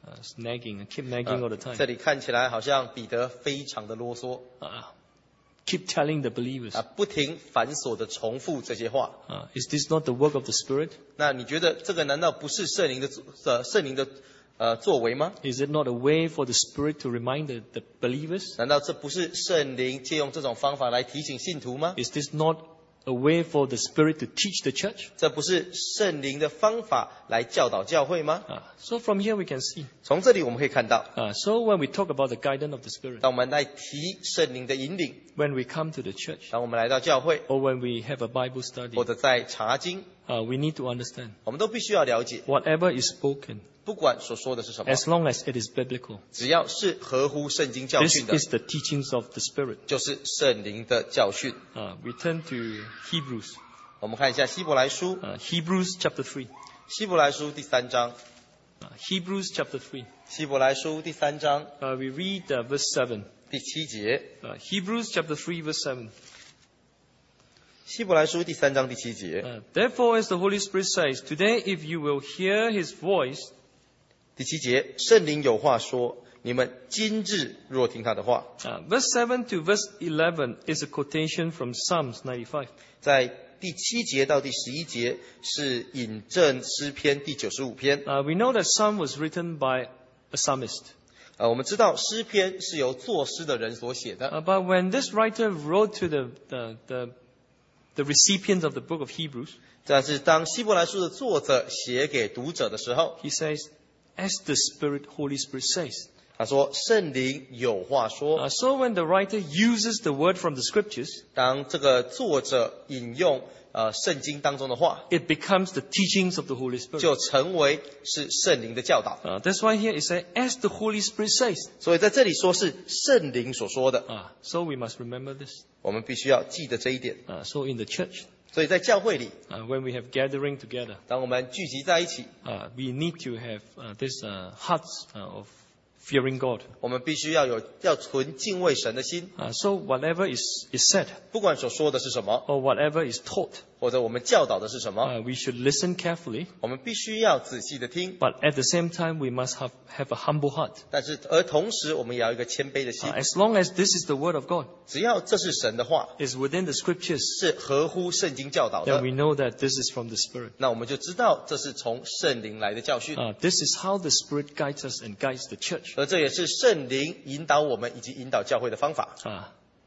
uh, nagging, keep nagging all the 这 time. 里看起来好像彼得非常的啰嗦 Uh, keep telling the believers. 啊，不停繁琐的重复这些话。 Uh, is this not the work of the Spirit? 那你觉得这个难道不是圣灵的呃圣灵的呃作为吗？ Is it not a way for the Spirit to remind the, the believers? 难道这不是圣灵借用这种方法来提醒信徒吗？ Is this not a way for the Spirit to teach the church? 这不是圣灵的方法来教导教会吗？ Uh, so from here we can see. 从这里我们可以看到， Uh, so when we talk about the guidance of the Spirit, 当我们来提圣灵的引领， when we come to the church, 当我们来到教会 or when we have a Bible study, 或者在查经， uh, we need to understand 我们都必须要了解， whatever is spoken, 不管所说的是什么， as long as it is biblical, 只要是合乎圣经教 this 训的， is the teachings of the Spirit. 就是圣灵的教训。 Uh, we turn to Hebrews, 我们看一下希伯来书， uh, Hebrews chapter three. 希伯来书第三章， Uh, Hebrews chapter three. 希伯来书第三章 Uh, we read uh, verse seven. 第七节， Uh, Hebrews chapter three, verse seven. 希伯来书第三章第七节， Uh, Therefore, as the Holy Spirit says, today if you will hear His voice, 第七节，圣灵有话说，你们今日若听他的话。 uh, verse seven to verse eleven is a quotation from Psalms ninety-five. 在第七节到第十一节是引证诗篇第九十五篇。 Uh, we know that Psalm was written by a psalmist. 呃，我们知道诗篇是由作诗的人所写的。 Uh, but when this writer wrote to the, the, the, the recipients of the book of Hebrews, 但是当希伯来书的作者写给读者的时候， he says, as the Spirit, Holy Spirit says. 他说圣灵有话说。 Uh, so when the writer uses the word from the scriptures, 当这个作者引用呃圣经当中的话， it becomes the teachings of the Holy Spirit. 就成为是圣灵的教导。 Uh, that's why here it says, as the Holy Spirit says. 所以在这里说是圣灵所说的， Uh, so we must remember this. 我们必须要记得这一点。 Uh, so in the church, 所以在教会里， uh, when we have gathering together, 当我们聚集在一起， uh, we need to have uh, this uh, hearts uh, of fearing God. 我们必须要有要存敬畏神的心。 Uh, so whatever is, is said 不管所说的是什么， or whatever is taught, 或者我们教导的是什么， uh, we should listen carefully. 我们必须要仔细的听。 But at the same time, we must have, have a humble heart. 但是而同时，我们也要有一个谦卑的 Uh, 心。 as long as this is the word of God, 只要这是神的话， is within the scriptures, 是合乎圣经教导 then 的， we know that this is from the Spirit. 那我们就知道这是从圣灵来的教训。 Uh, this is how the Spirit guides us and guides the church. 而这也是圣灵引导我们以及引导教会的方法。 Uh,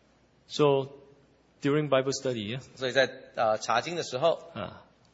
so during Bible study, yeah, 所以在呃查经的时候， uh,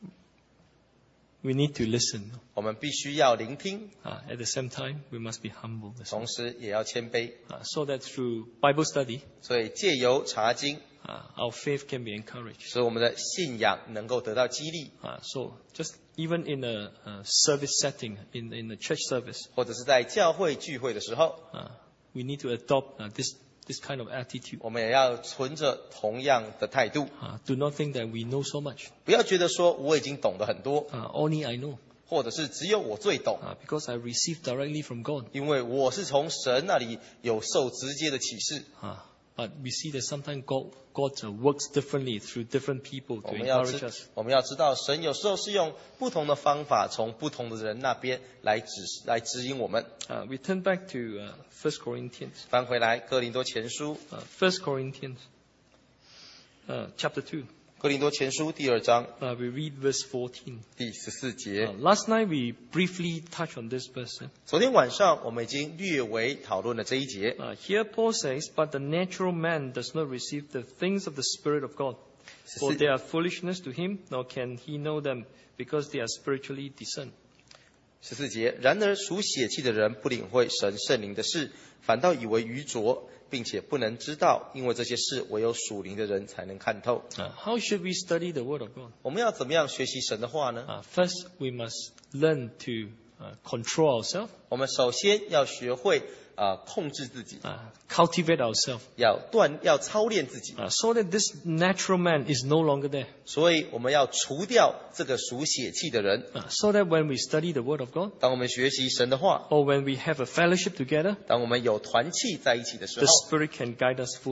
we need to listen. 我们必须要聆听， Uh, at the same time, we must be humble. as well. 同时也要谦卑。 Uh, so that through Bible study, 所以借由查经， uh, our faith can be encouraged. 使我们的信仰能够得到激励， Uh, so just even in a, a service setting, in, in a church service, 或者是在教会聚会的时候， uh, we need to adopt uh, this, this kind of attitude. 我们也要存着同样的态度， Uh, do not think that we know so much. 不要觉得说我已经懂得很多， Uh, only I know, 或者是只有我最懂， uh, because I received directly from God. 因为我是从神那里有受直接的启示。 Uh, but we see that sometimes God, God uh, works differently through different people 我 to 们要 encourage 知 us. 我们要知道，神有时候是用不同的方法，从不同的人那边来指来指引我们。 Uh, we turn back to uh, First Corinthians. 翻回来，哥林多前书， Uh, First Corinthians, uh, chapter two. 哥林多前书第二章 Uh, we read verse fourteen. 第十四节 Uh,。last night we briefly touched on this verse. eh? 昨天晚上我们已经略微讨论了这一节。 Uh, here Paul says, "But the natural man does not receive the things of the Spirit of God, for they are foolishness to him, nor can he know them, because they are spiritually discerned." 十四节，然而属血气的人不领会神圣灵的事，反倒以为愚拙，并且不能知道，因为这些事唯有属灵的人才能看透。 Uh, how should we study the Word of God? 我们要怎么样学习神的话呢？ Uh, first, we must learn to uh, control ourselves, 我们首先要学会啊、呃控制自己， uh, cultivate ourselves, 要锻要操练自己， uh, so that this natural man is no longer there. 所以我们要除掉这个属血气的人。 Uh, so that when we study the Word of God, 当我们学习神的话， or when we have a fellowship together, 当我们有团契在一起的时 the 候， Spirit can guide us fully.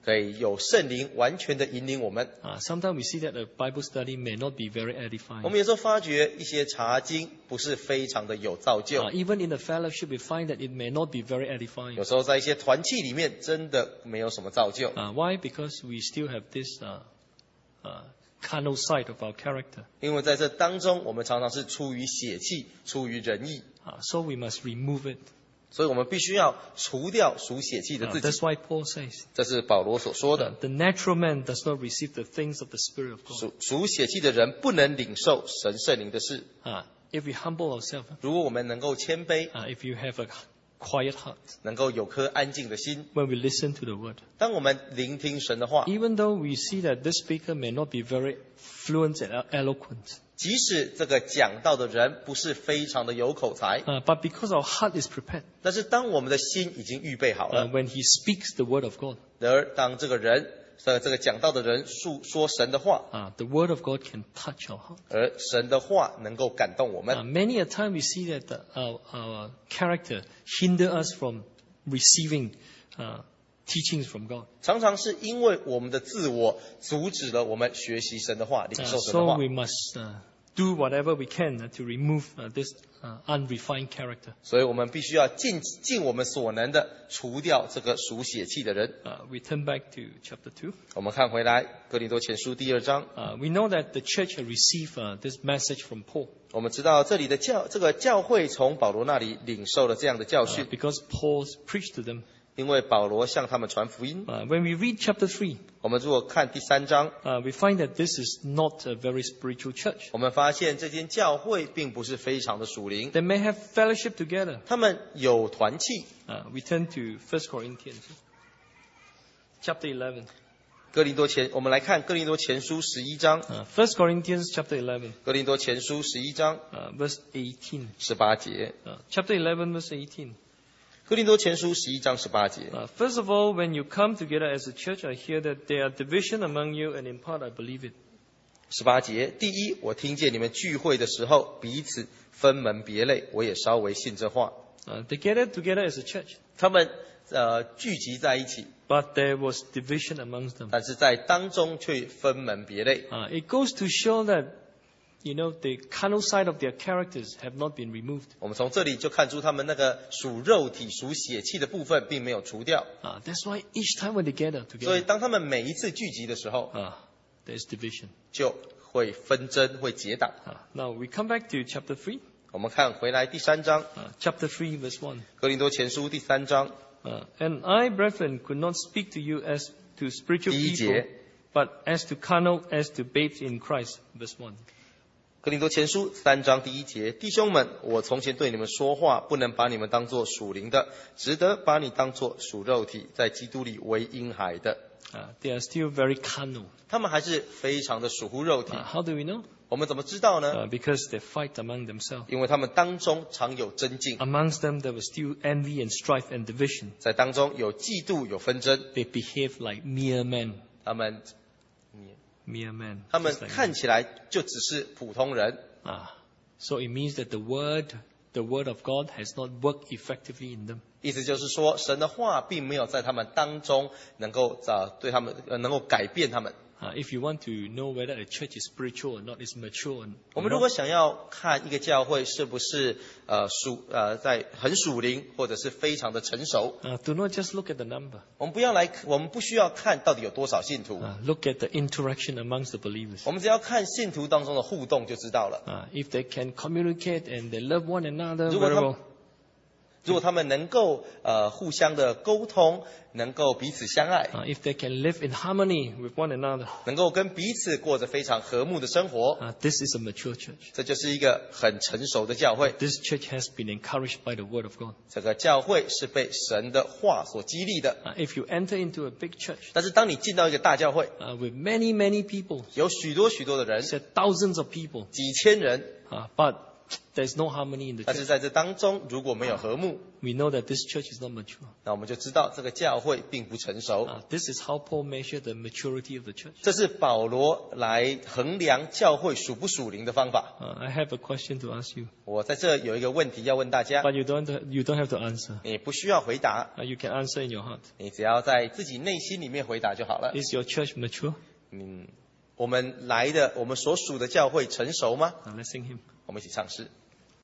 可以有圣灵完全的引领我们。 Uh, sometimes we see that a Bible study may not be very 我 edifying. 们有时候发觉一些查经不是非常的有造就， Uh, even in the fellowship, we find that it may not be very edifying. 有时候在一些团契里面真的没有什么造就。 Uh, why? Because we still have this uh, uh, carnal side of our character. 因为在这当中，我们常常是出于血气，出于仁义， Uh, so we must remove it. 所以我们必须要除掉属血气的 Uh, 自己。 that's why Paul says, 这是保罗所说 uh, 的。 the natural man does not receive the things of the Spirit of God. 属属血气的人不能领受神圣灵的事。 Uh, if we humble ourselves, 如果我们能够谦卑， uh, if you have a quiet heart, 能够有颗安静的心， when we listen to the word, 当我们聆听神的话， even though we see that this speaker may not be very fluent and eloquent, 即使这个讲道的人不是非常的有口才， uh, but because our heart is prepared, 但是当我们的心已经预备好 uh, 了， when he speaks the word of God, 而当这个人这这个讲道的人述说神的话， uh, the word of God can touch our heart. 而神的话能够感动我 Uh, 们， many a time we see that the, our, our character hinder us from receiving uh, teachings from God. 常常是因为我们的自我阻止了我们学习神的话，领 Uh, 受神的 so 话。 we must uh, do whatever we can uh, to remove uh, this uh, unrefined character. 所以我们必须要尽尽我们所能的除掉这个属血气的人。 Uh, we turn back to chapter two. 我们看回来哥林多前书第二章， Uh, we know that the church had received uh, this message from Paul 我们知道这里的教这个教会从保罗那里领受了这样的教 uh, 训， because Paul preached to them. 因为保罗向他们传福音。 Uh, when we read chapter three, 我们如果看第三章， uh, we find that this is not a very spiritual church. 我们发现这间教会并不是非常的属灵， They may have fellowship together. 他们有团契。 Uh, we turn to First Corinthians, chapter eleven. 哥林多前，我们来看哥林多前书十一章， Uh, First Corinthians chapter eleven, 哥林多前书十一章 uh, verse eighteen. 十八节， Uh, chapter eleven, verse eighteen. 哥林多前书十一章十八节。 Uh, first of all, when you come together as a church, I hear that there are division among you, and in part I believe it. 十八节，第一，我听见你们聚会的时候彼此分门别类，我也稍微信这话。 Uh, they gathered together as a church, 他们呃聚集在一起， but there was division amongst them. 但是在当中却分门别类。 Uh, it goes to show that, you know, the carnal side of their characters have not been removed. 我们从这里就看出他们那个属肉体、属血气的部分并没有除掉， Uh, that's why each time when they gather 所以 together, 当他们每一次聚集的时候， uh, there's division. 就会纷争、会结党。 Uh, now we come back to chapter three. 我们看回来第三章， Uh, chapter three, verse one. 哥林多前书第三章 Uh, and I, brethren, could not speak to you as to spiritual 第一 people, 节， but as to carnal, as to babes in Christ. Verse one. 哥林多前书三章第一节，弟兄们，我从前对你们说话，不能把你们当作属灵的，只得把你当作属肉体，在基督里为婴孩的。 Uh, they are still very carnal. 他们还是非常的属乎肉体 Uh,。how do we know? 我们怎么知道呢？ Uh, because they fight among themselves. 因为他们当中常有争竞， Amongst them, there was still envy and strife and division. 在当中有嫉妒、有纷争。 They behave like mere men. 他们 Mere men. 他们 just like 看起来就只是普通人， Ah, so it means that the word, the word of God has not worked effectively in them. 意思就是说，神的话并没有在他们当中能够呃对他们呃能够改变他们。 Uh, if you want to know whether a church is spiritual or not, is mature or 我 or 们如果 not, 想要看一个教会是不是呃属呃在很属灵或者是非常的成熟， uh, do not just look at the number. 我们不要来，我们不需要看到底有多少信徒， Uh, look at the interaction amongst the believers. 我们只要看信徒当中的互动就知道了。 Uh, if they can communicate and they love one another 如果 very 他们 well, 如果他们能够呃互相的沟通，能够彼此相爱， uh, if they can live in harmony with one another, 能够跟彼此过着非常和睦的生活， uh, this is a mature church. 这就是一个很成熟的教会。 This church has been encouraged by the word of God. 这个教会是被神的话所激励的。 Uh, if you enter into a big church 但是当你进到一个大教会， uh, with many, many people, 有许多许多的人， said thousands of people, 几千人， uh, but there's no harmony in the 但是 church, 在这当中，如果没有和睦， we know that this church is not mature. 那我们就知道这个教会并不成熟。 Uh, this is how Paul measured the maturity of the church. 这是保罗来衡量教会属不属灵的方法。 Uh, I have a question to ask you, 我在这有一个问题要问大家， but you don't you don't have to answer. 你不需要回答， Uh, you can answer in your heart. 你只要在自己内心里面回答就好了。 Is your church mature? 嗯，我们来的，我们所属的教会成熟吗？ Uh, let's sing him. 我们一起唱诗。